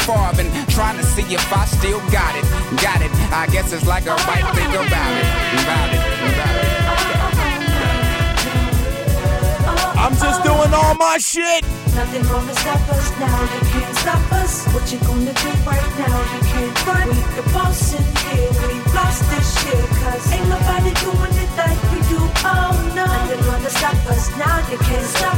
far. Been trying to see if I still got it. Got it. I guess it's like a right thing about it. I'm just doing all my shit. Nothing gonna stop us now, you can't stop us. What you gonna do right now, you can't run. We the boss in here, we lost this shit. Cause ain't nobody doing it like we do, oh no. Nothing gonna stop us now, you can't stop